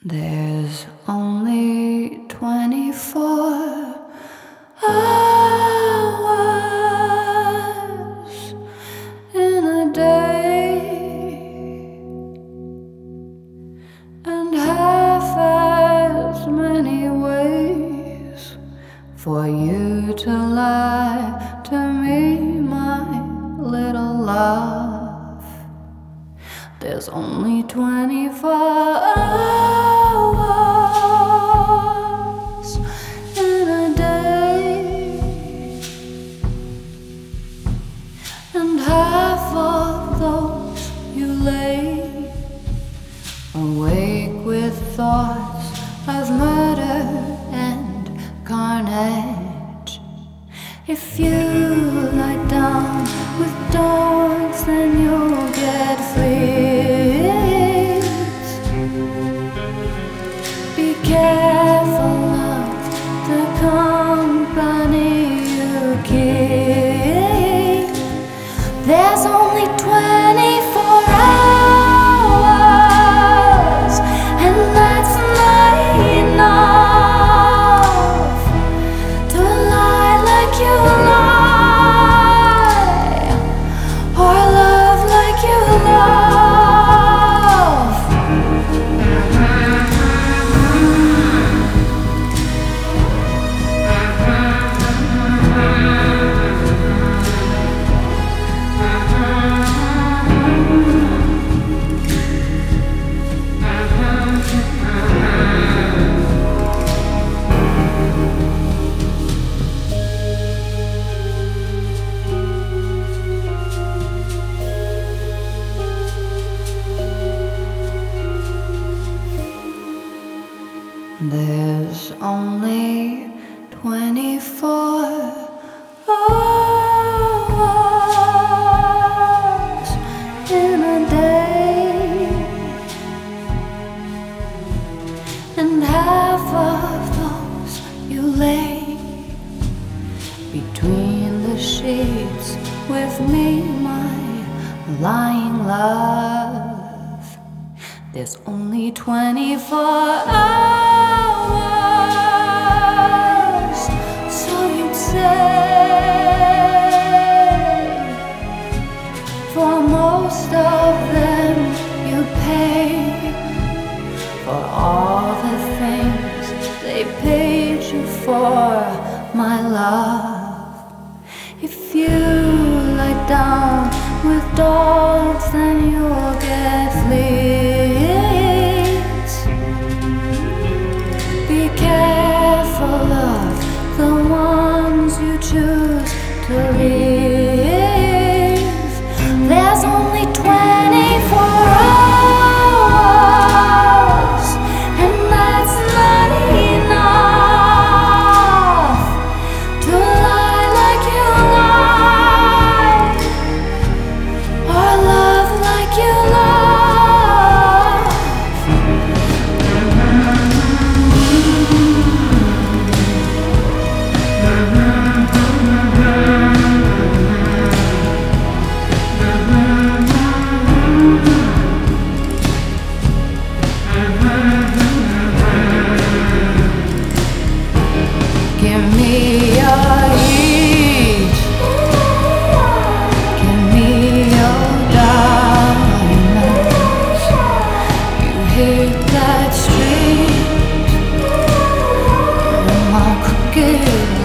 There's only 24 hours in a day, and half as many ways for you to lie to me, my little love. There's only 24 hours in a day, and half of those you lay awake with thoughts of murder and carnage. If you lie down with dogs, then you'll get fleas. Be careful of the company you keep. There's only 24 hours, and that's not enough to lie like you lie, or love like you love. There's only 24 hours in a day, and half of those you lay between the sheets with me, my lying love. There's only 24 hours, so you'd say. For most of them you pay for all the things they paid you for, my love. If you lie down with dogs, then you'll get fleas. Be careful of the ones you choose to leave. There's only 24 hours, and that's not enough to lie like you lie, or love like you love. Give me your heat, give me your diamonds. You hit that street with my crooked